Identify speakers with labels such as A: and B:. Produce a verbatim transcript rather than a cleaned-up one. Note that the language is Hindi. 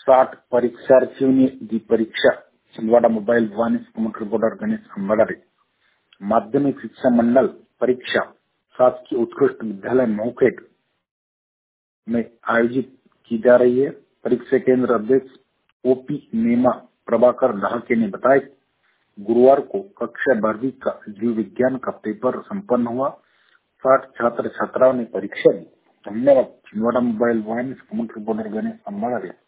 A: साठ परीक्षार्थियों दी परीक्षा Chhindwara mobile one community reporter Ganesh Ambade. माध्यमिक शिक्षा मंडल परीक्षा शासकीय उत्कृष्ट विद्यालय मऊखेड़ में आयोजित की जा रही है। परीक्षा केंद्र अध्यक्ष ओपी नेमा प्रभाकर ढाके ने बताया कि गुरुवार को कक्षा बारहवीं का जीव विज्ञान का पेपर संपन्न हुआ। साठ छात्र छात्राओं ने परीक्षा दी। धन्यवाद। Chhindwara mobile one community reporter Ganesh अंबाड़े।